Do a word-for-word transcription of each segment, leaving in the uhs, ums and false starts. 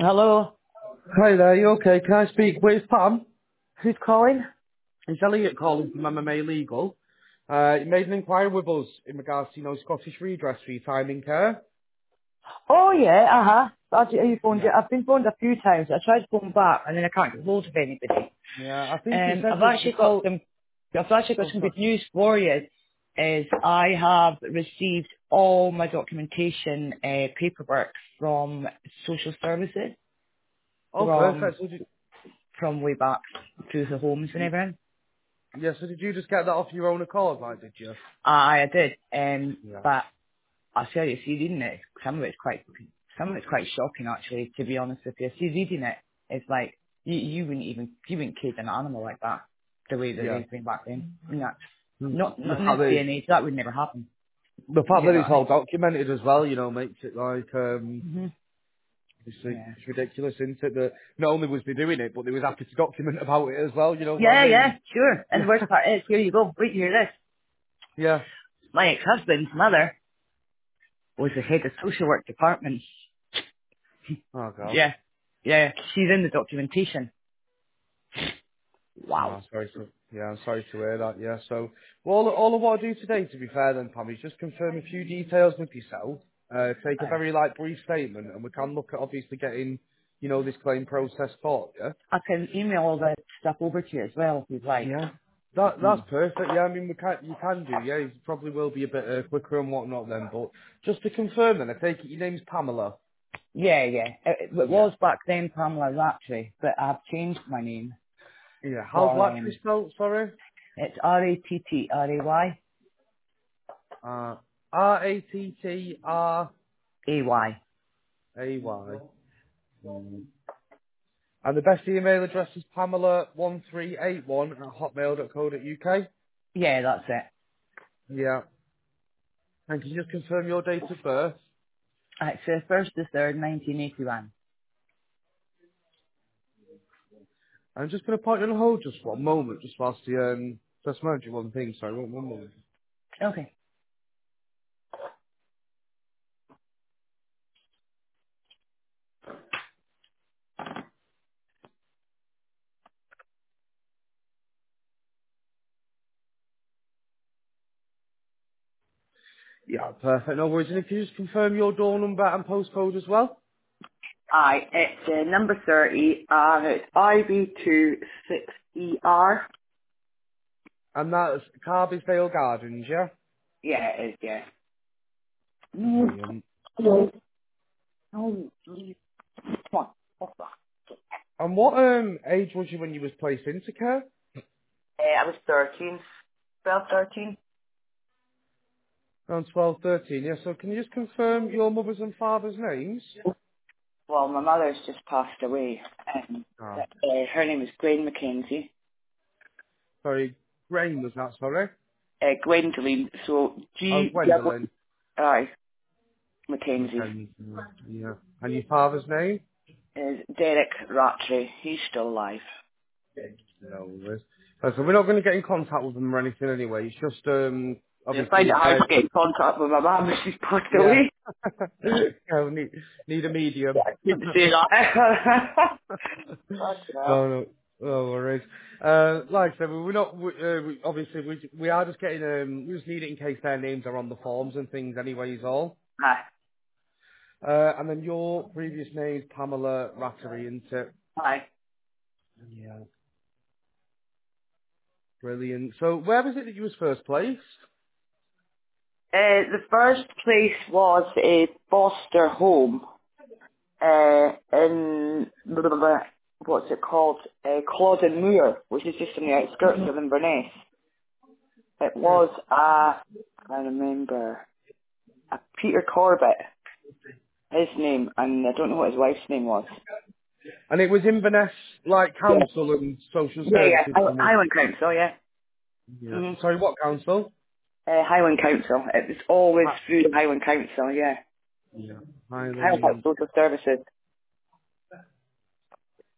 Hello. Hi there, you okay? Can I speak with Pam? Who's calling? It's Elliot calling from M M A Legal. Uh, you made an inquiry with us in regards to, you know, Scottish redress for your time in care. Oh yeah, uh huh. That's you phoned Yeah. you. I've been phoned a few times. I tried to phone back and then I can't get hold of anybody. Yeah, I think it Um, said I've that you actually got called... some. I've actually got Oh, some sorry. good news for you. Is I have received all my documentation uh, paperwork from social services Oh, from perfect. So did, from way back to the homes and everything. yeah, so did you just get that off your own accord, like, did you? I, I did, um, Yeah. but I tell you, see reading it, some of it's quite, some of it's quite shocking actually, to be honest with you. See reading it, it's like, you, you wouldn't even, you wouldn't cage an animal like that, the way that Yeah. they've been back then. I mean, that's, Mm, not, The not in fact this that day it's, and age, that would never happen. the fact You that know it's what I all documented as well, you know, makes it like, um, mean? hmm it's, Yeah. it's ridiculous, isn't it? That not only was they doing it, but they was happy to document about it as well, you know what I Yeah, mean? yeah, sure. And the Yeah. worst part is, here you go, wait to hear this. Yeah. My ex-husband's mother was the head of social work department. Oh, God. Yeah. Yeah, she's in the documentation. No, Wow. I'm sorry to, yeah, I'm sorry to hear that, yeah. So, well, all, all I want to do today, to be fair then, Pam, is just confirm a few details with yourself, uh, take a Aye. very, like, brief statement, and we can look at obviously getting, you know, this claim process for you. I can email all that stuff over to you as well if you'd like. Yeah. That, that's Mm. perfect, yeah, I mean, we can, you can do, yeah, it probably will be a bit uh, quicker and whatnot then, but just to confirm then, I take it your name's Pamela? Yeah, yeah. It, it Yeah. was back then Pamela Rattree, but I've changed my name Yeah, how's for, Latry um, spelled, sorry? it's R A T T R A Y Uh, R A T T R A Y. A Y. And the best email address is pamela one three eight one at hotmail dot co dot uk. Yeah, that's it. Yeah. And can you just confirm your date of birth? It's the first to third, nineteen eighty-one. I'm just going to put you on hold just one moment, just whilst the, um, just mind you one thing, sorry, one, one moment. Okay. Yeah, perfect, no worries. And can you just confirm your door number and postcode as well? Aye, it's uh, number thirty, and it's I V two six E R. And that's Carbisdale Gardens, yeah? Yeah, it is, yeah. Mm. Brilliant. Hello. Oh, geez. Come on. What's that? And what um age was you when you was placed into care? Uh, I was thirteen. twelve, thirteen. Around twelve, thirteen, yeah. So can you just confirm your mother's and father's names? Well, my mother's just passed away. Um, Ah. uh, her name is Gwen Mackenzie. Sorry, Grain was that, sorry? Uh, Gwendoline, so Oh, G double Gwendolyn. I Mackenzie McKenzie. Yeah. And your father's name? is Derek Rattray. He's still alive. No worries. Uh, So we're not going to get in contact with them or anything anyway. It's just, um, You find it obviously, hard uh, to get in contact with my mum as she's passed yeah. away. yeah, we need, need a Yeah, medium. I couldn't say that. Fucking hell. no, no, no worries. Uh, like I said, we're not, we, uh, we, obviously, we, we are just getting, um, we just need it in case their names are on the forms and things anyways, all. Aye, Uh, and then your previous name is Pamela Rattery, isn't it? aye. Yeah. Brilliant. So where was it that you was first placed? Uh, the first place was a foster home uh, in, blah, blah, blah, what's it called? Uh, Clawden Moor, which is just on the outskirts of Inverness. It Yeah. was a, I remember, a Peter Corbett, his name, and I don't know what his wife's name was. And it was Inverness, like, Yeah, council and social yeah, yeah. services. Hi- And it, Highland Council, yeah. yeah. hmm Sorry, what council? Uh, Highland Council. It was always Hi- through the Highland Council, yeah. yeah. Highland Highland. Council Social Services.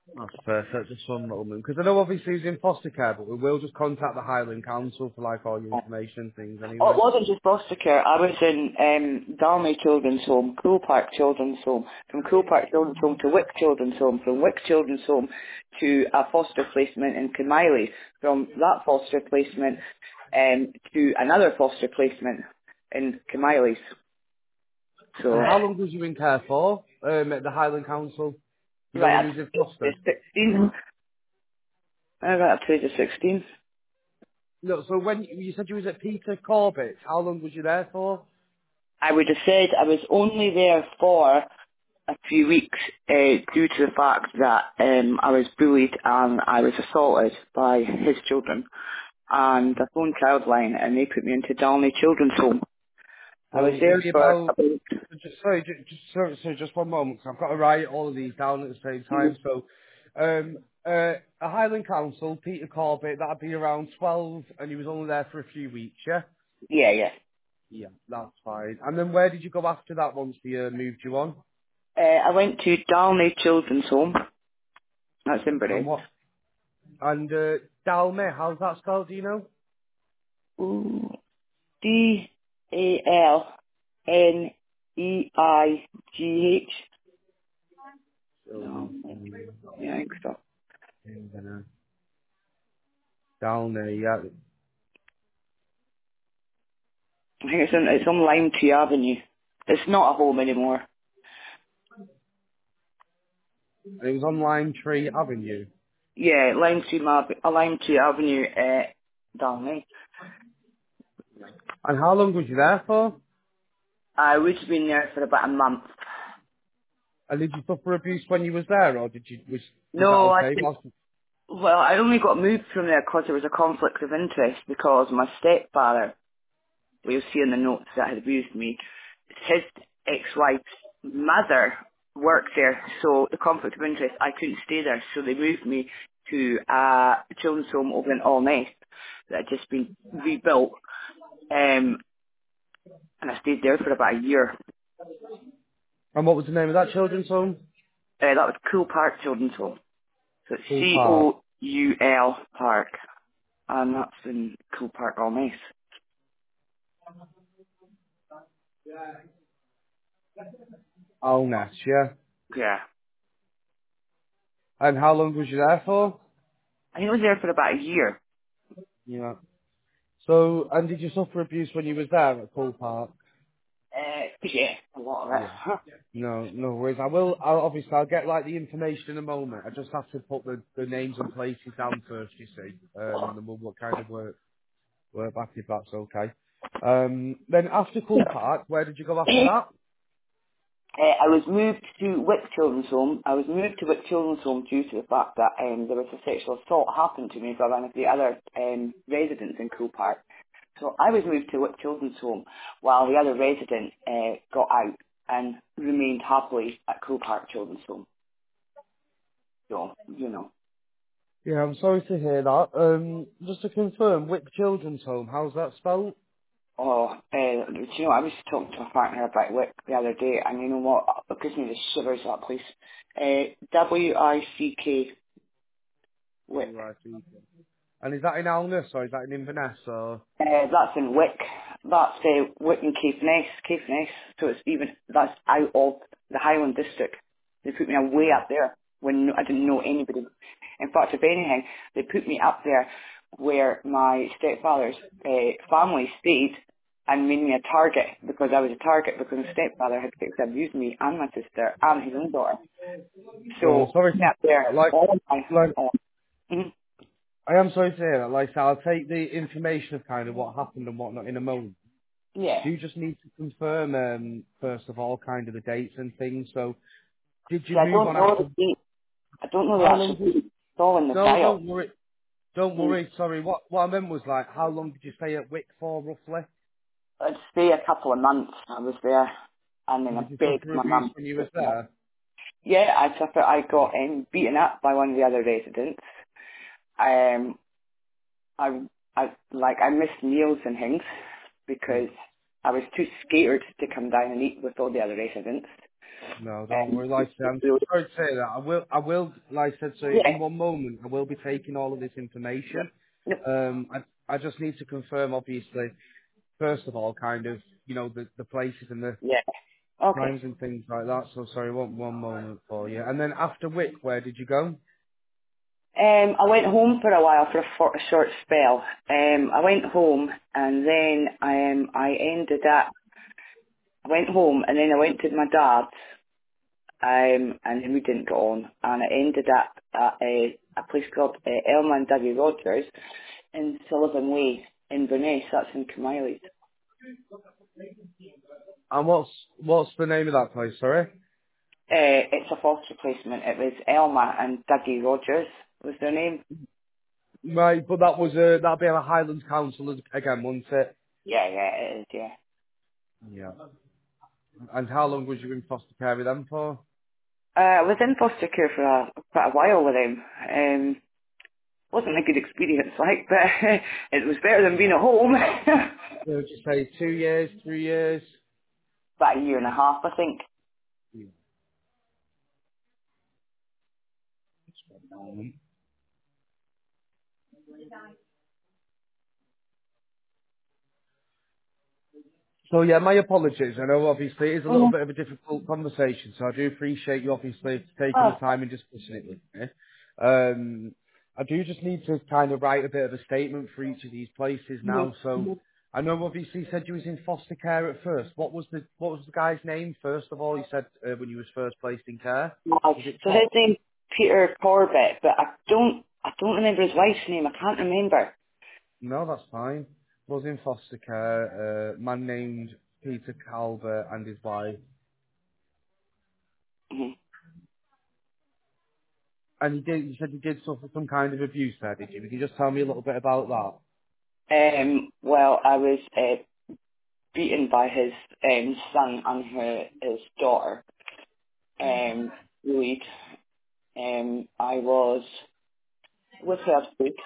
That's perfect, just one moment. Because I know obviously he's in foster care, but we will just contact the Highland Council for like all your information and things Oh, it anyway. wasn't just foster care. I was in um, Darnley Children's Home, Cool Park Children's Home, from Cool Park Children's Home to Wick Children's Home, from Wick Children's Home to a foster placement in Kilmiley, from that foster placement um, to another foster placement in Kilmiley. So, And how long was you in care for um, at the Highland Council? You know right, when up you was in to foster? sixteen. I got up to age of sixteen. No, so when you you said you was at Peter Corbett, how long was you there for? I would have said I was only there for a few weeks uh, due to the fact that um, I was bullied and I was assaulted by his children. And I phoned Childline and they put me into Darnley Children's Home. I was So was there he for about? about Just sorry, just, just sorry, sorry, just one moment. 'Cause I've got to write all of these down at the same time. So, um, uh, a Highland Council, Peter Corbett, that'd be around twelve, and he was only there for a few weeks, yeah. yeah, yeah. Yeah, that's fine. And then where did you go after that once they uh, moved you on? Uh, I went to Darnley Children's Home. That's in And Bury. what? And uh, Dalmay, how's that spelled? Do you know? Ooh, D A L N E I G H. No, Um, yeah, I think so. Dalmay, yeah. I think it's on, it's on Lime Tree Avenue. It's not a home anymore. And it was on Lime Tree Avenue. Yeah, Lime Tree, Mab- uh, Lime Tree Avenue, uh, Darnley. And how long was you there for? I would have been there for about a month. And did you suffer abuse when you was there, or did you was was that No, I okay? think, Whilst- well, I only got moved from there because there was a conflict of interest because my stepfather, we'll see in the notes that had abused me, his ex-wife's mother worked there, so the conflict of interest, I couldn't stay there, so they moved me to a children's home over in Allness that had just been rebuilt, um, and I stayed there for about a year. And what was the name of that children's home? Uh, that was Cool Park Children's Home. So it's Pool C Park. O U L Park, and that's in Cool Park, Allness. Alness, yeah. Yeah. And how long was you there for? I think I was there for about a year. Yeah. So, and did you suffer abuse when you was there at Pool Park? Uh, yeah, a lot of Yeah. it. No, no worries. I will. I'll, obviously, I'll get like the information in a moment. I just have to put the, the names and places down first. You see, um, and then we'll what kind of work work back if that's okay. Um, then after Cool Park, where did you go after that? Uh, I was moved to Wick Children's Home. I was moved to Wick Children's Home due to the fact that um, there was a sexual assault happened to me by one of the other um, residents in Cool Park. So I was moved to Wick Children's Home while the other resident uh, got out and remained happily at Cool Park Children's Home. So, you know. Yeah, I'm sorry to hear that. Um, just to confirm, Wick Children's Home, how's that spelled? Oh, uh, do you know, I was talking to my partner about Wick the other day, and you know what? It gives me the shivers, that place. Uh, W I C K, Wick. W I C K. And is that in Alness or is that in Inverness or? Uh, that's in Wick. That's uh, Wick and Caithness, Caithness. So it's even, that's out of the Highland District. They put me way Yeah. up there when I didn't know anybody. In fact, if anything, they put me up there where my stepfather's uh, family stayed and made me a target because I was a target because my stepfather had sexually abused me and my sister and his own daughter. Well, I'm So, sorry to yeah, there, like, all my, like, uh, mhm. I am sorry to hear that. Like, I said, I'll take the information of kind of what happened and whatnot in a moment. Yeah. Do you just need to confirm, um, first of all, kind of the dates and things? So, did you See, I move don't on know the after? date. I don't know the How actual long did? date. It's all in the No, file. don't worry. Don't Mm. worry. Sorry. What what I meant was like, how long did you stay at Wick for roughly? I'd stay a couple of months. I was there, and then And I did you begged suffer my abuse mum when you to was take me up. there? Yeah, I suffered. I Yeah. got um, beaten up by one of the other residents. Um, I, I like I missed meals and things Yeah. because I was too scared to come down and eat with all the other residents. No, don't Um, worry. Like I said, I'm so sorry to say that. I will, I will, like I said, so yeah, in one moment, I will be taking all of this information. no, Um, I, I just need to confirm, obviously, first of all, kind of, you know, the, the places and the yeah. Okay. times and things like that. So sorry, one, one moment for you. And then after Wick, where did you go? Um, I went home for a while for a, for a short spell. Um, I went home and then um, I ended up, I went home and then I went to my dad's um, and then we didn't get on and I ended up at a, a place called uh, Elma and Dougie Rogers in Sullivan Way in Inverness, that's in Camilles. And what's, what's the name of that place, sorry? Uh, it's a foster placement. It was Elma and Dougie Rogers was their name. Right, but that was a, that'd be a Highlands Council as- again, wouldn't it? Yeah, yeah, it is, yeah. Yeah. And how long was you in foster care with them for? Uh, I was in foster care for a, quite a while with him. Um, wasn't a good experience, like, but it was better than being at home. Yeah, would you say two years, three years? About a year and a half, I think. Yeah. So yeah, my apologies. I know obviously it is a little Mm. bit of a difficult conversation, so I do appreciate you obviously taking the Oh, time and discussing it with me. Um, I do just need to kind of write a bit of a statement for each of these places now. So I know obviously you said you was in foster care at first. What was the what was the guy's name first of all? You said uh, when you was first placed in care. no. Was it So Paul? his name's Peter Corbett, but I don't, I don't remember his wife's name. I can't remember. No, that's fine. Was in foster care. Uh, man named Peter Calvert and his wife. Mhm. And you did, you said you did suffer some kind of abuse there, did you? Could you just tell me a little bit about that? Um, well, I was uh, beaten by his um, son and her, his daughter. Um, Louise. Um, I was with her food.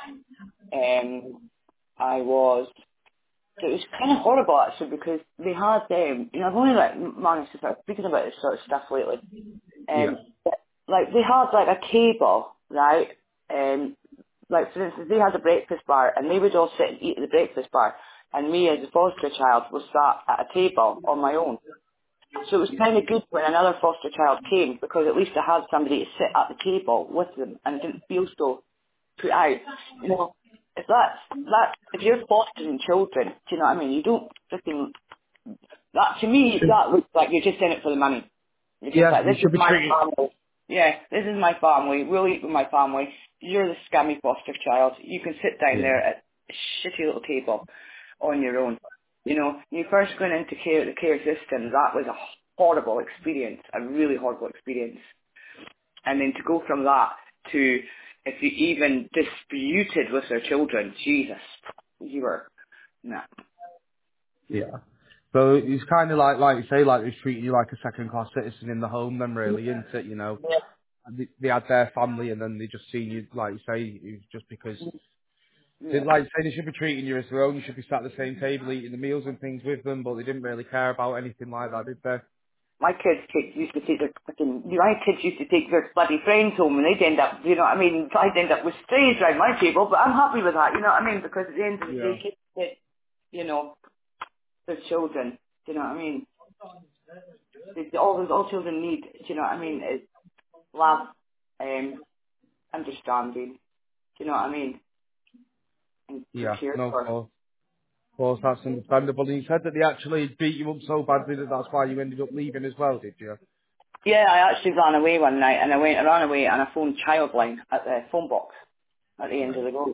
Um, I was. It was kind of horrible actually because they had. Um, you know, I've only like managed to start speaking about this sort of stuff lately. Yeah. Um, but, like they had like a table, right? Um, like for instance, they had a breakfast bar, and they would all sit and eat at the breakfast bar, and me as a foster child was sat at a table on my own. So it was kind of good when another foster child came because at least I had somebody to sit at the table with them and didn't feel so put out. You know, if that's that, if you're fostering children, do you know what I mean? You don't freaking that to me that looks like you're just in it for the money. You're just Yeah, like, you this is should be my treated. family. Yeah, this is my family. We'll eat with my family. You're the scammy foster child. You can sit down Yeah. there at a shitty little table on your own. You know, you first going into care, the care system, that was a horrible experience, a really horrible experience. And then to go from that to, if you even disputed with their children, Jesus, you were, nah. Yeah. So it's kind of like, like you say, like they're treating you like a second-class citizen in the home, then really, isn't it? You know, Yeah. they, they had their family, and then they just seen you, like you say, it was just because. They, Yeah. like you say, they should be treating you as their own. You should be sat at the same table eating the meals and things with them, but they didn't really care about anything like that, did they? My kids take, used to take their fucking, my kids used to take their bloody friends home and they'd end up, you know what I mean, I'd end up with strays around my table, but I'm happy with that, you know what I mean, because at the end of the Yeah. day, kids get, you know, their children, do you know what I mean? They, all, all children need, do you know what I mean, is love, um, understanding, do you know what I mean, and to Yeah. care No, of for. course. Of course, that's understandable. And you said that they actually beat you up so badly that that's why you ended up leaving as well, did you? Yeah, I actually ran away one night and I went, I ran away and I phoned Childline at the phone box at the end of the road.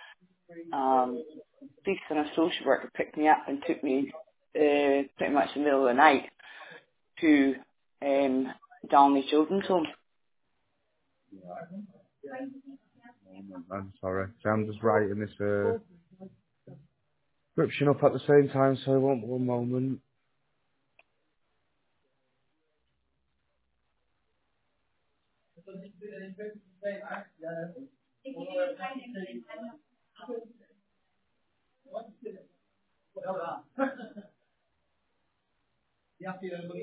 Um, police and a social worker picked me up and took me uh, pretty much in the middle of the night to um, Darnley Children's Home. I'm sorry. So I'm just writing this uh, description up at the same time, so I want one moment.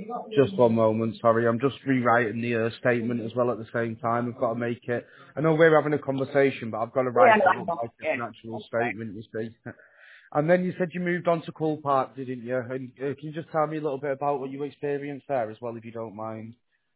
Just one moment, sorry. I'm just rewriting the uh, statement as well at the same time. I've got to make it. I know we're having a conversation, but I've got to Yeah, write it I up know. like it's Yeah, an actual that's right. statement, you see. And then you said you moved on to Cool Park, didn't you? And uh, can you just tell me a little bit about what you experienced there as well, if you don't mind?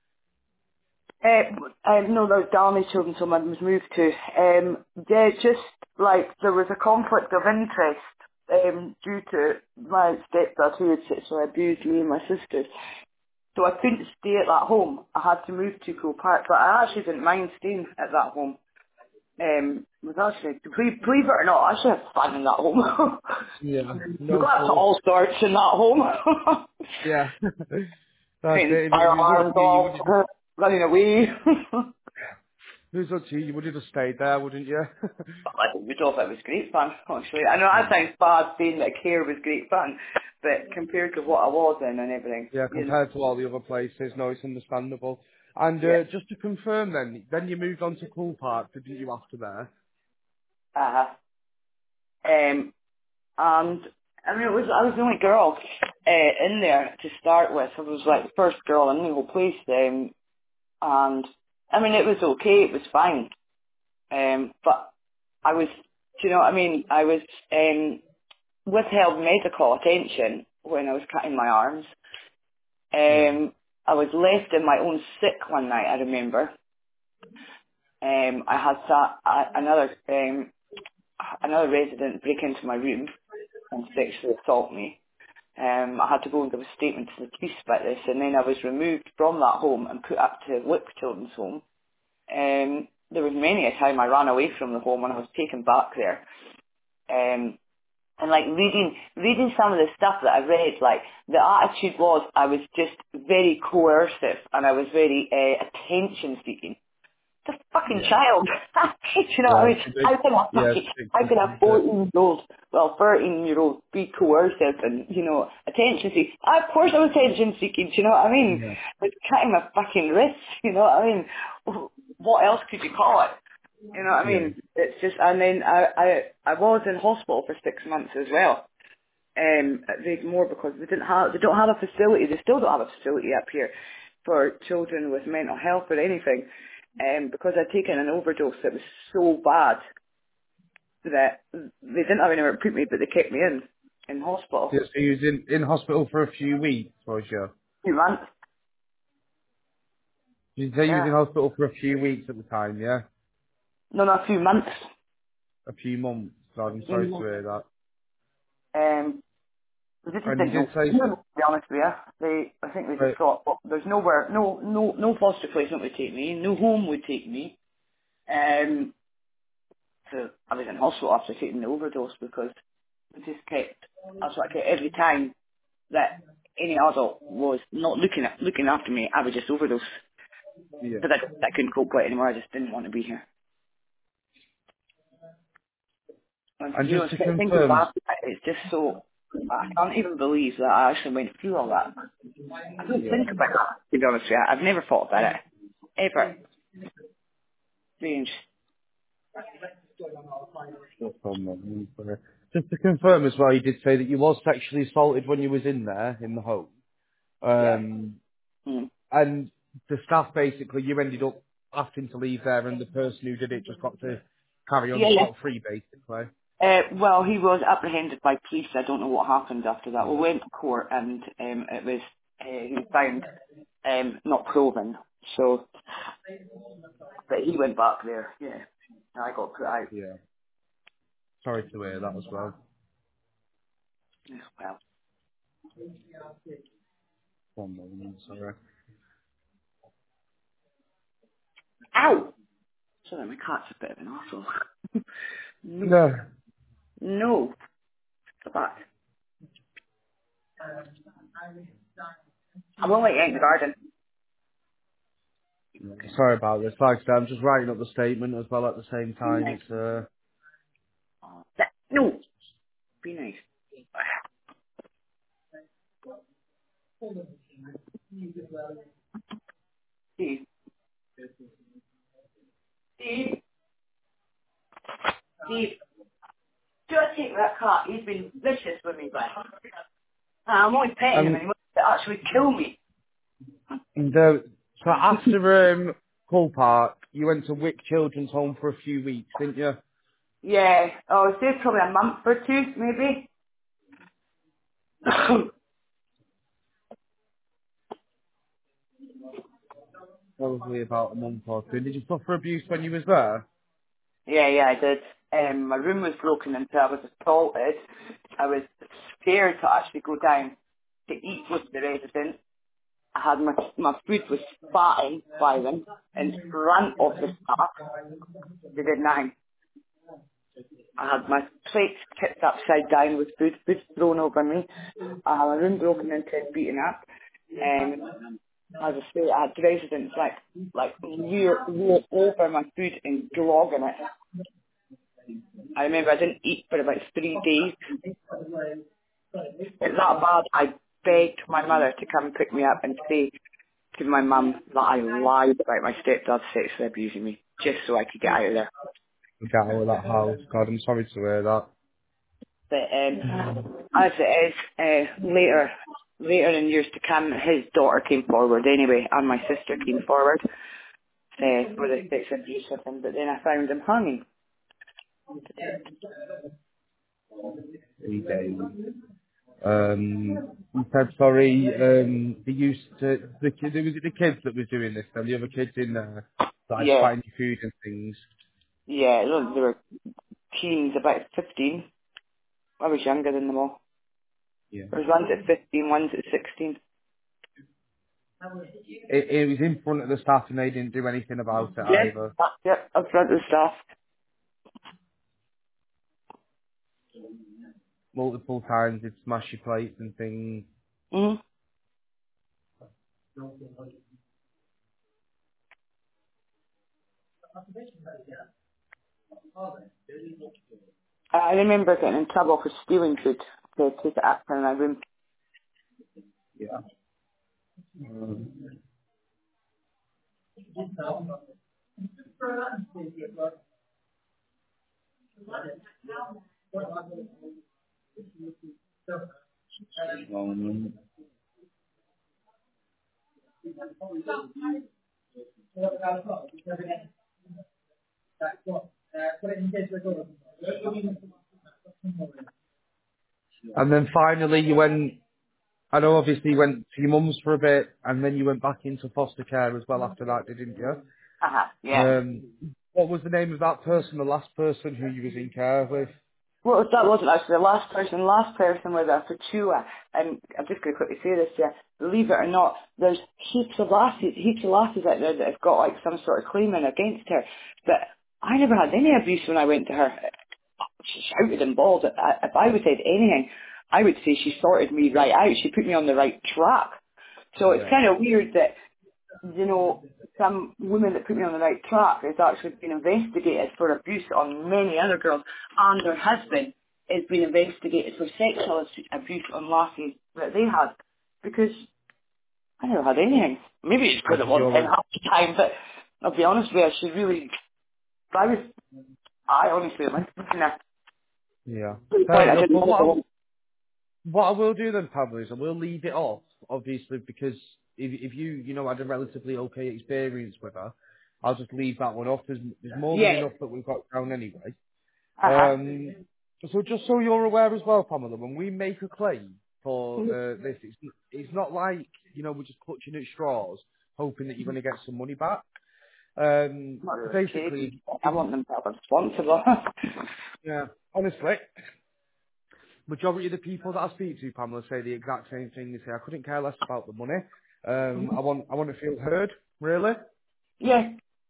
Uh, um, no, there's Darnley Children's Home I was moved to. Um, yeah, just like there was a conflict of interest um, due to my stepdad who had sexually abused me and my sisters. So I couldn't stay at that home. I had to move to Cool Park, but I actually didn't mind staying at that home. Um, was actually, believe, believe it or not, I actually had fun in that home. Yeah, We no, got up to cool. all sorts in that home. Yeah. That's Putting it. If it fire was up alarms to you, you would off, have, running away. if it was up to you, you would have stayed there, wouldn't you? But I think we thought it was great fun, actually. I know that Yeah. sounds bad saying that care was great fun, but compared to what I was in and everything, Yeah, you know, compared to all the other places, no, it's understandable. And yeah. uh, just to confirm then, then you moved on to Cool Park, didn't you, after there? Uh, um, and, I mean, it was, I was the only girl uh, in there to start with. I was like the first girl in the whole place, um, and, I mean, it was okay, it was fine. Um, but I was, do you know what I mean? I was um, withheld medical attention when I was cutting my arms. Yeah. Um, I was left in my own sick one night, I remember. Um, I had that, uh, another um, another resident break into my room and sexually assault me. Um, I had to go and give a statement to the police about this, and then I was removed from that home and put up to Wick Children's Home. Um, there was many a time I ran away from the home when I was taken back there. Um, and like reading reading some of the stuff that I read, like the attitude was I was just very coercive and I was very uh, attention seeking. It's a fucking Yeah. child. Do you know what I Yeah, mean? it's a big, How can a yeah, it's fucking a big how can a difference, isn't it? fourteen year old, well thirteen year old be coercive and, you know, attention seeking? Of course I was attention seeking, do you know what I mean? Yeah. Like cutting my fucking wrists, you know what I mean? What else could you call it? You know what I Yeah. mean? It's just, and then I, I, I was in hospital for six months as well. Um, at Vegamore because they didn't have, they don't have a facility. They still don't have a facility up here for children with mental health or anything. Um, because I'd taken an overdose that was so bad that they didn't have anywhere to put me, but they kept me in in hospital. Yeah, so you was in, in hospital for a few weeks, was you? Two months. Did you say you was Yeah. in hospital for a few weeks at the time, yeah? No, no, a few months. A few months. God, I'm sorry to Mhm. hear that. Um, they just And you didn't did know. say, To be honest with you, they, I think they uh, just thought, well, there's nowhere, no, no, no foster placement would take me, no home would take me. Um, so I was in hospital after taking the overdose because we just kept, that's what I kept every time that any adult was not looking at, looking after me, I would just overdose. yeah. Because I, I couldn't cope with it anymore, I just didn't want to be here. And And you know, just to thinking confirm, back, it's just so, I can't even believe that I actually went through all that. I don't yeah. think about that, to be honest with you. I've never thought about it. Ever. Strange. Just one moment, sorry. Just to confirm as well, you did say that you was sexually assaulted when you was in there, in the home. Yeah. Um, Mm. and the staff basically, you ended up having to leave there and the person who did it just got to carry on Yeah, yeah. scot-free basically. Uh, well, he was apprehended by police. I don't know what happened after that. We Yeah. went to court and um, it was, uh, he was found um, not proven. So, but he went back there, yeah. And I got put out Yeah. Sorry to hear that as well. as well. One moment, sorry. Ow! Sorry, my cat's a bit of an asshole. No. No. No. Go back. I won't let you out in the garden. Sorry about this. Like I said, I'm just writing up the statement as well at the same Be time. nice. It's uh No. Be nice. Steve. Steve. Steve. Do I take that cat? He's been vicious with me, but I'm only petting him um and he wants to actually kill me. And, uh, so after um, Coal Park, you went to Wick Children's Home for a few weeks, didn't you? Yeah, I would say probably a month or two, maybe. Probably about a month or two. Did you suffer abuse when you was there? Yeah, yeah, I did. Um, my room was broken into. I was assaulted. I was scared to actually go down to eat with the residents. I had my my food was spat by them in front of the staff. They did nothing. I had my plates tipped upside down with food, food thrown over me. I had my room broken into and beaten up. Um, as I say, I had residents like like rear, rear over my food and glogging it. I remember I didn't eat for about three days. It's that bad. I begged my mother to come pick me up and say to my mum that I lied about my stepdad sexually abusing me just so I could get out of there. Get out of that house. God, I'm sorry to hear that. But um, as it is, uh, later, later in years to come, his daughter came forward anyway, and my sister came forward uh, for the sex abuse of him. But then I found him hanging. Three days. Um, you said sorry. Um, they used to the kid. Was it the kids that was doing this? Then the other kids in there, like Yeah, finding food and things. yeah, look, they were teens, about fifteen. I was younger than them all. Yeah. There was one's at fifteen, one's at sixteen. It, it was in front of the staff and they didn't do anything about it Yeah, either. that's it, up front of the staff. Multiple times they'd smash your plates and things. Mm-hmm. I remember getting in trouble for stealing food to take it up in my room. Yeah. Um, um, and then finally you went. I know obviously you went to your mum's for a bit, and then you went back into foster care as well after that, didn't you? Uh-huh, yeah. Um, what was the name of that person, the last person who you was in care with? Well, that wasn't actually the last person. The last person was a Fachua. And I'm just going to quickly say this, yeah. Believe it or not, there's heaps of lasses, heaps of lasses out there that have got like some sort of claim in against her. But I never had any abuse when I went to her. She shouted and bawled. I- If I would said anything, I would say she sorted me right out. She put me on the right track. So it's Yeah. kind of weird that you know, some women that put me on the right track has actually been investigated for abuse on many other girls, and her husband is being investigated for sexual abuse on lasses that they had. Because I never had anything. Maybe it's Or because it did you wasn't in always? half the time, but I'll be honest with you, she really, I was, I honestly, like, looking at Yeah. the point, Fair I enough. didn't Well, what I, know. what I will do then, Pablo, is I will leave it off, obviously, because if, if you, you know, had a relatively okay experience with her, I'll just leave that one off. There's, there's more than Yeah. enough that we've got down anyway. Uh-huh. Um, so just so you're aware as well, Pamela, when we make a claim for uh, this, it's, it's not like, you know, we're just clutching at straws, hoping that you're going to get some money back. Um, Not really basically, kidding. I if, want them to be responsible. yeah, honestly, majority of the people that I speak to, Pamela, say the exact same thing. They say, I couldn't care less about the money. Um, I want, I want to feel heard, really. Yeah.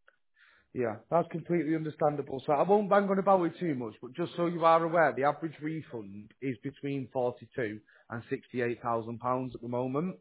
Yeah, that's completely understandable. So I won't bang on about it too much, but just so you are aware, the average refund is between forty-two and sixty-eight thousand pounds at the moment.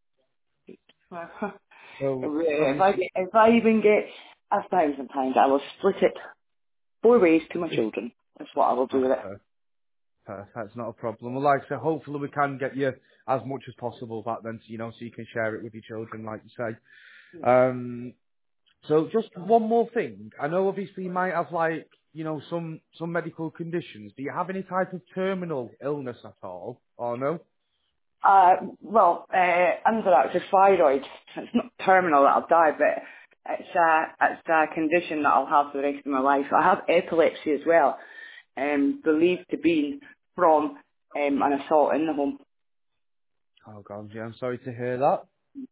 So If I obviously, get, if I even get a thousand pounds, I will split it four ways to my it's, children. That's what I will do that's with it. perfect. That's not a problem. Well, like I said, hopefully we can get you as much as possible back then, so, you know, so you can share it with your children, like you say. Um, So just one more thing. I know obviously you might have like, you know, some, some medical conditions. Do you have any type of terminal illness at all? Or no? Uh, well, uh, underactive thyroid. It's not terminal that I'll die, but it's a, it's a condition that I'll have for the rest of my life. I have epilepsy as well, um, believed to be from um, an assault in the home. Oh God, yeah, I'm sorry to hear that.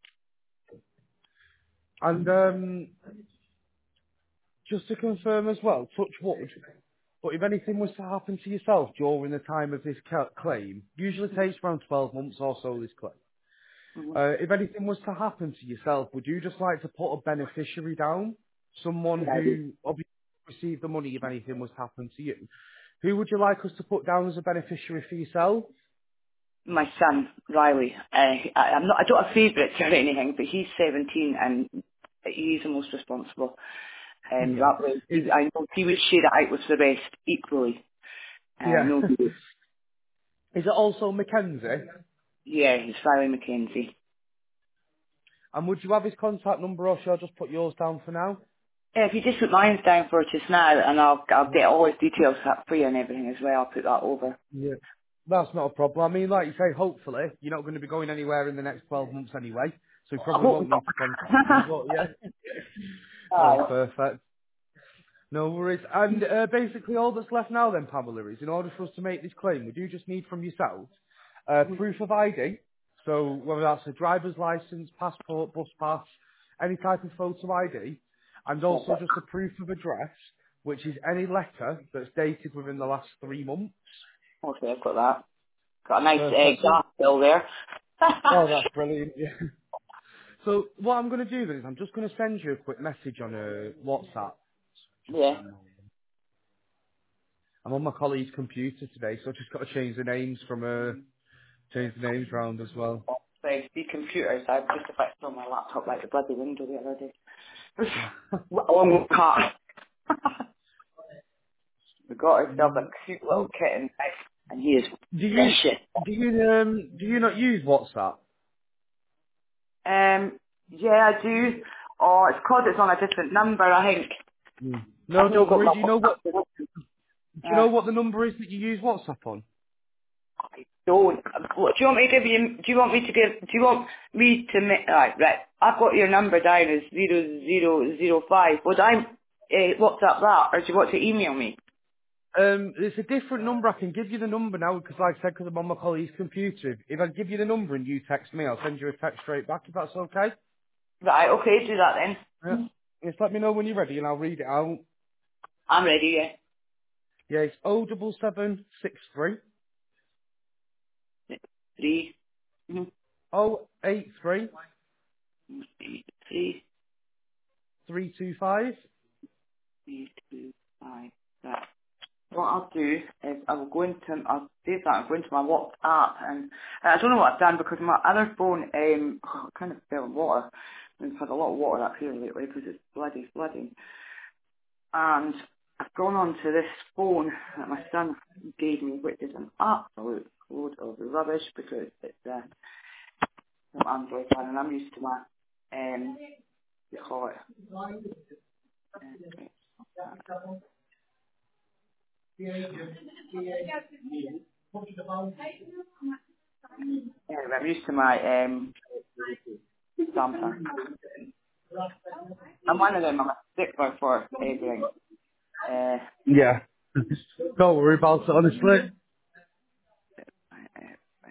And um, just to confirm as well, touch wood, but if anything was to happen to yourself during the time of this ca- claim, usually takes around twelve months or so, this claim. hmm Uh, if anything was to happen to yourself, would you just like to put a beneficiary down? Someone Yeah, I do. who obviously received the money if anything was to happen to you. Who would you like us to put down as a beneficiary for yourself? My son, Riley, uh, I, I'm not, I don't have favourites or anything, but he's seventeen and he's the most responsible. Um, Yeah. that way, Is he, I know he would share it out with the rest equally. Uh, yeah. no, he- Is it also Mackenzie? yeah, he's Riley McKenzie. And would you have his contact number or shall I just put yours down for now? Yeah, if you just put mine down for just now, and I'll I'll get all his details up for you and everything as well. I'll put that over. Yeah. That's not a problem. I mean, like you say, hopefully, you're not going to be going anywhere in the next twelve months anyway, so you I probably hope won't not. need to contact me, but yeah. Oh, Aye. perfect. No worries. And uh, basically all that's left now then, Pamela, is in order for us to make this claim, we do just need from yourself uh, proof of I D. So whether that's a driver's license, passport, bus pass, any type of photo I D, and also just a proof of address, which is any letter that's dated within the last three months. Okay, I've got that. Got a nice uh, Perfect. So, gas bill there. oh, that's brilliant. Yeah. So what I'm going to do then is I'm just going to send you a quick message on uh, WhatsApp. Just Yeah. one moment. I'm on my colleague's computer today, so I've just got to change the names from uh, change the names round as well. So the computers, I just about throw my laptop out the bloody window the other day. Along with the car. We got ourselves a Mm, cute little oh, kitten, and he is do you vicious. do you um do you not use WhatsApp? Um, yeah, I do. Oh, it's 'cause it's on a different number, I think. Mm. No, I've not don't got worry. my Do you know what WhatsApp. do you Uh, know what the number is that you use WhatsApp on? I don't. What, do you want me to give you, do you want me to give, do you want me to, ma- right, right. I've got your number down as zero zero zero five. Would I uh, WhatsApp that, or do you want to email me? Um, it's a different number. I can give you the number now because, like I said, because I'm on my colleague's computer. If, if I give you the number and you text me, I'll send you a text straight back. If that's okay. Right, okay, do that then. Yeah. Just let me know when you're ready and I'll read it out. I'm ready, yeah. Yeah, it's O double seven six three Three, mm-hmm. O eight three Eight, three, three two five. three, two, five. Right. What I'll do is I will go into, I'll save that, I'll go into my WhatsApp, and uh, I don't know what I've done because my other phone, um, oh, kind of fell in water. We've had a lot of water up here lately because it's bloody flooding. And I've gone on to this phone that my son gave me, which is an absolute load of rubbish because it's uh, an Android phone, and I'm used to my, um, what do you call it? Uh, anyway, I'm used to my um, Samsung. I'm one of them, I'm a stickler for everything. Uh, Yeah. Don't worry about it, honestly. uh,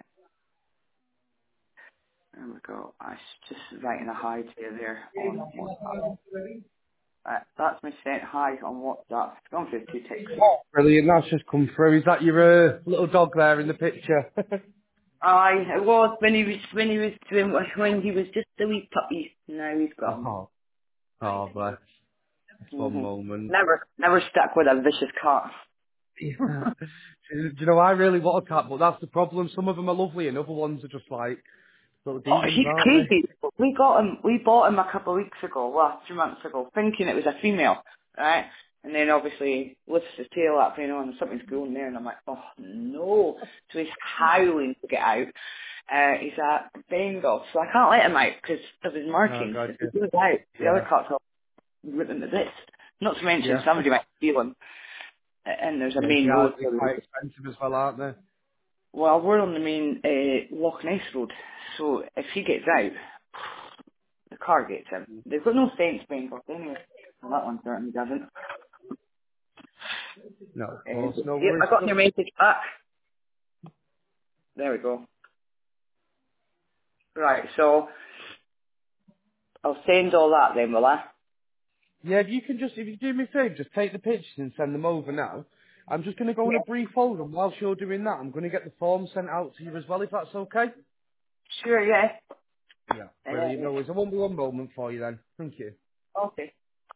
there we go. I was just writing a hi to you there on WhatsApp. Uh, that's me sent hi on WhatsApp. It's gone through two ticks. Oh, brilliant. That's just come through. Is that your uh, little dog there in the picture? Aye, it was when he was when he was doing when he was just a wee puppy. Now he's gone. oh, oh, bless. Fun hmm moment. Never, never stuck with a vicious cat. Yeah. Do you know, I really want a cat, but that's the problem. Some of them are lovely and other ones are just like little Oh, demons, he's aren't they? crazy. We got him. We bought him a couple of weeks ago, well, two months ago, thinking it was a female, right? And then obviously lifts his tail up, you know, and something's going there, and I'm like, oh no! So he's howling to get out. Uh, he's a Bengal, so I can't let him out because of his Oh, markings. God, If yeah. he goes out, the other Yeah. cats will rip him to bits. Not to mention Yeah. somebody might steal him, and there's a Yeah, main yeah, road. they're quite expensive as well, aren't they? Well, we're on the main uh, Loch Ness Road, so if he gets out, the car gets him. They've got no sense being both anyway. Well, that one certainly doesn't. No, of Uh, course, no yep, worries. I got So, your message back. There we go. Right, so I'll send all that then, will I? yeah, if you can just, if you do me a favour, just take the pictures and send them over now. I'm just going to go on a Yeah. brief hold, and whilst you're doing that, I'm going to get the form sent out to you as well, if that's okay. Sure, yeah. Yeah, brilliant. No Uh, worries. I won't be one moment for you then. Thank you. okay.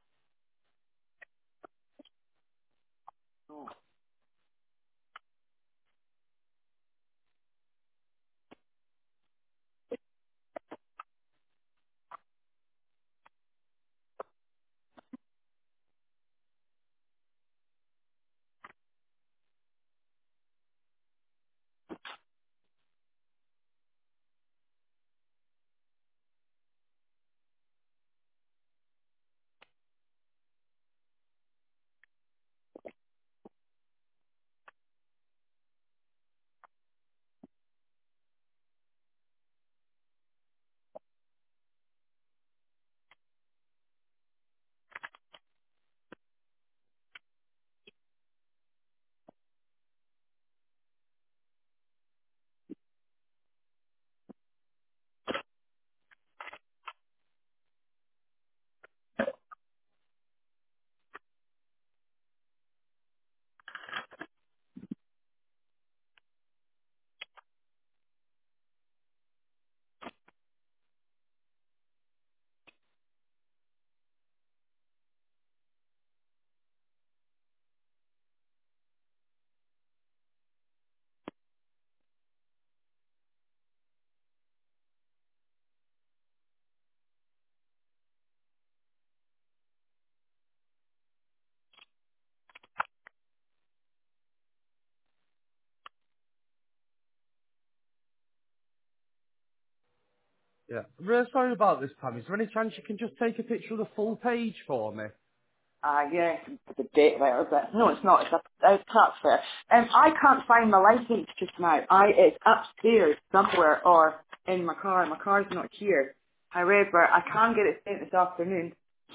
Yeah. I'm really sorry about this, Pam. Is there any chance you can just take a picture of the full page for me? Ah, uh, yeah, the date letter, but no, it's not. It's a, a transfer. Um, I can't find my license just now. I it's upstairs somewhere or in my car. My car's not here. However, I can get it sent this afternoon.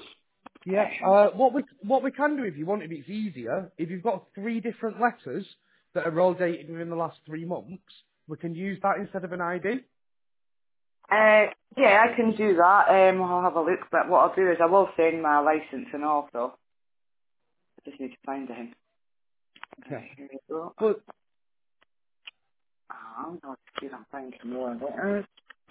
Yeah. Uh, what we what we can do if you want, if it's easier, if you've got three different letters that are all dated within the last three months, we can use that instead of an I D. Uh, yeah, I can do that. Um, I'll have a look. But what I'll do is I will send my license and all. So I just need to find him. Yeah. Right, here we go. But Oh, I'm not see if I'm finding more letters.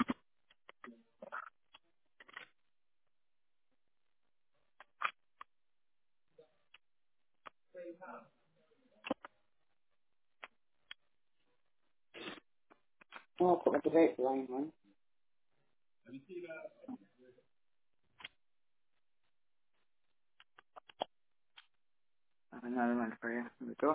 Oh, I'll put the direct line one. I have another one for you. Here we go.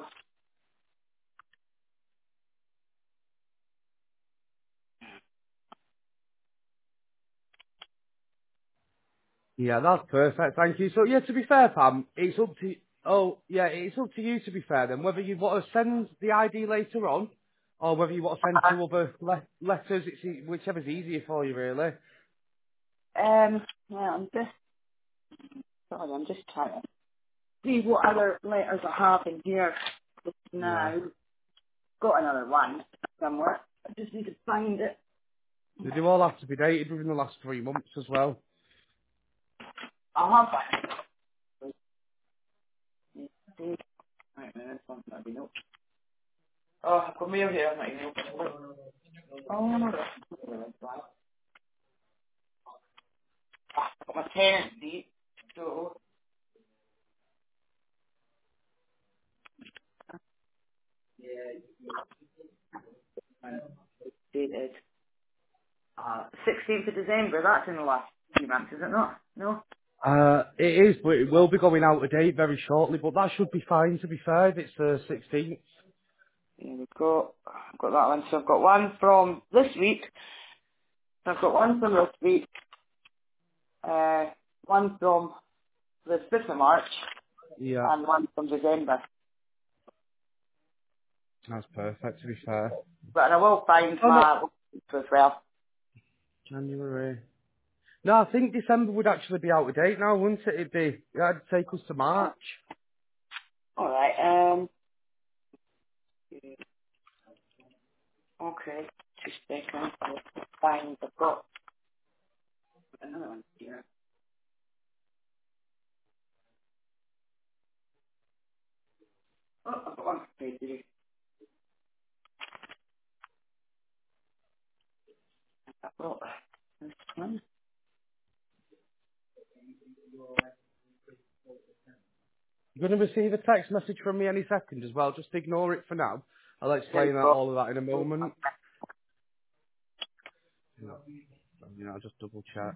yeah, that's perfect. Thank you. So yeah, to be fair, Pam, it's up to oh yeah, it's up to you to be fair. Then whether you want to send the I D later on, or whether you want to send two other le- letters, it's e- whichever's easier for you, really. Um, yeah, I'm just sorry. I'm just trying to see what other letters I have in here just Yeah. now. Got another one somewhere. I just need to find it. They do all have to be dated within the last three months as well. I'll have it. Right, man, this one's not been open. Oh, I've got mail here. I'm not even opening it. Oh, no, that's right. I've got my parents' deed. So, and it's dated uh, sixteenth of December. That's in the last few months, is it not? No? Uh, it is, but it will be going out of date very shortly. But that should be fine, to be fair, if it's the sixteenth. Here we go. I've got that one. So I've got one from this week. I've got one from this week. Uh, one from the fifth of March. Yeah. And one from December. That's perfect, to be fair. But I will find Oh, no. my as well. January. No, I think December would actually be out of date now, wouldn't it? It'd be, that'd take us to March. Alright, um, okay. Just a second. I'll find, I've got another one here. Oh, I've got one for you. I've got this one. You're going to receive a text message from me any second as well. Just ignore it for now. I'll There we explain that, go. all of that in a moment. No, you know, I'll just double check.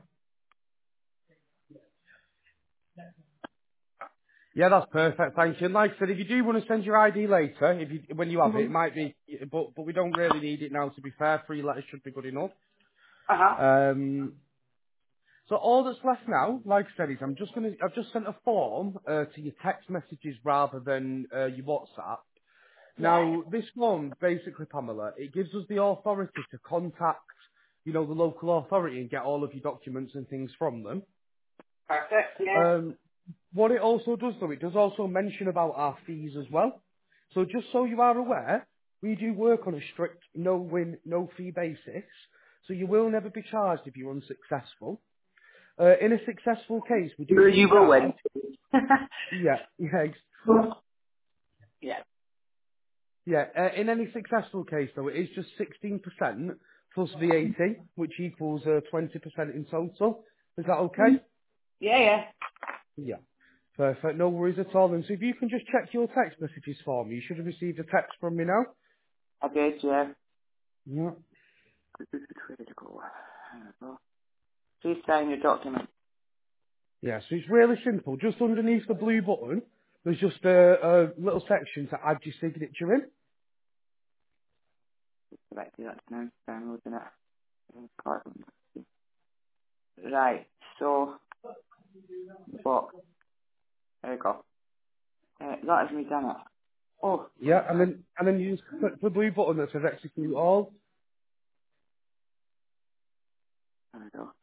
Yeah, that's perfect, thank you. And like I said, if you do want to send your I D later, if you when you have it, Mm-hmm. it might be, but but we don't really need it now. To be fair, three letters should be good enough. Uh-huh. Um, so all that's left now, like I said, is I'm just gonna I've just sent a form uh, to your text messages rather than uh, your WhatsApp. Right. Now, this one, basically, Pamela, it gives us the authority to contact, you know, the local authority and get all of your documents and things from them. Perfect, yeah. Um, what it also does, though, it does also mention about our fees as well. So just so you are aware, we do work on a strict no-win, no-fee basis. So you will never be charged if you're unsuccessful. Uh, in a successful case, we do You, do you will charge. win. Yeah, yeah, yeah. Yeah, uh, in any successful case though, it is just sixteen percent plus V A T, which equals uh, twenty percent in total. Is that okay? Mhm. Yeah, yeah. Yeah. Perfect, no worries at all. And so if you can just check your text messages for me, you should have received a text from me now. I did, yeah. Yeah. This is critical. There we go. Please sign your document. Yeah, so it's really simple. Just underneath the blue button, there's just a, a little section to add your signature in. Right, do that now. Downloading it. Important. Right, so, what? There we go. Uh, that has me done it. Oh, Yeah, and then and then you just click the blue button that says execute all. there we go.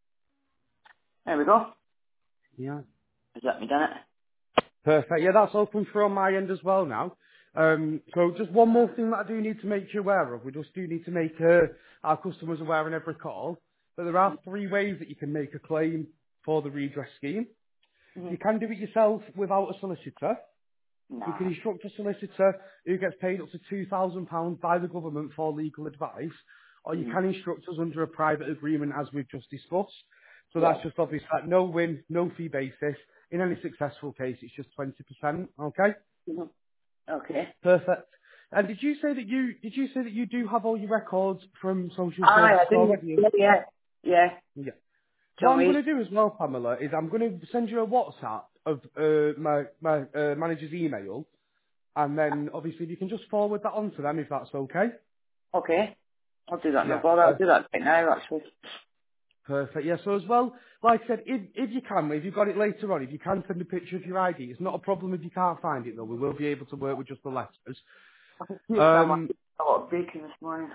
There we go. Yeah. Has that me done it? Perfect. Yeah, that's all come through on my end as well now. Um, so just one more thing that I do need to make you aware of. We just do need to make uh, our customers aware in every call. But there are three ways that you can make a claim for the redress scheme. Mm-hmm. You can do it yourself without a solicitor. You can Nah. instruct a solicitor who gets paid up to two thousand pounds by the government for legal advice, or you Mm-hmm. can instruct us under a private agreement as we've just discussed. So Yeah. that's just obviously at no win, no fee basis. In any successful case, it's just twenty percent. Okay? Mm-hmm. Okay. Perfect. And did you say that you did you say that you do have all your records from social Ah, I services do. already? Yeah, yeah. Yeah. Yeah. What John I'm Reese. going to do as well, Pamela, is I'm going to send you a WhatsApp of uh, my my uh, manager's email, and then obviously if you can just forward that on to them if that's okay. Okay. I'll do that, no Yeah. bother. I'll Uh, do that right now, actually. perfect. Yeah. So as well, like I said, if if you can, if you've got it later on, if you can send a picture of your I D, it's not a problem if you can't find it though. We will be able to work with just the letters. I can see it somewhere. Um, A lot of bacon this morning.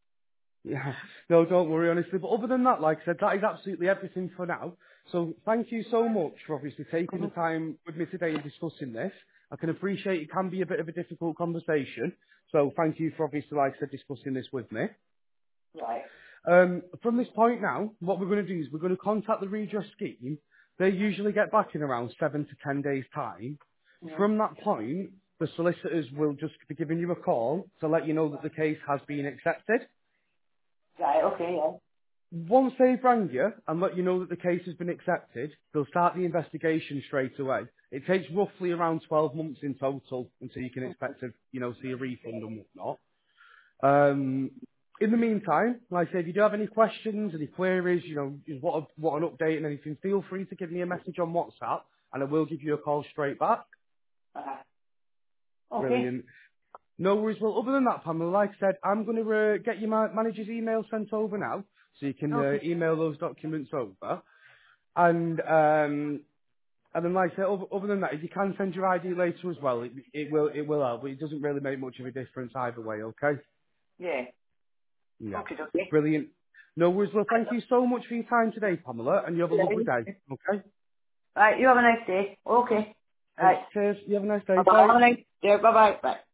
Yeah, no, don't worry, honestly. But other than that, like I said, that is absolutely everything for now. So thank you so much for obviously taking the Mm-hmm. time with me today and discussing this. I can appreciate it can be a bit of a difficult conversation. So thank you for obviously, like I said, discussing this with me. Right. Um, from this point now, what we're going to do is we're going to contact the redress scheme. They usually get back in around seven to ten days' time. Mm-hmm. From that point, the solicitors will just be giving you a call to let you know that the case has been accepted. Right, okay, yeah. Once they've rang you and let you know that the case has been accepted, they'll start the investigation straight away. It takes roughly around twelve months in total until you can expect to, you know, see a refund and whatnot. Um, in the meantime, like I say, if you do have any questions, any queries, you know, just what, a, what an update and anything, feel free to give me a message on WhatsApp and I will give you a call straight back. Uh-huh. Okay. Brilliant. No worries. Well, other than that, Pamela, like I said, I'm going to uh, get your ma- manager's email sent over now, so you can uh, Okay. email those documents over. And um, And then, like I said, other, other than that, if you can send your I D later as well, it, it will it will help, but it doesn't really make much of a difference either way, okay? Yeah. Yeah. Okay, okay. Brilliant. No worries. Well, thank you so much for your time today, Pamela, and you have a lovely day, okay? Right, you have a nice day. Okay. Thanks. Right. Cheers. You have a nice day. Bye-bye. Bye. Have a nice day. Bye-bye. Bye.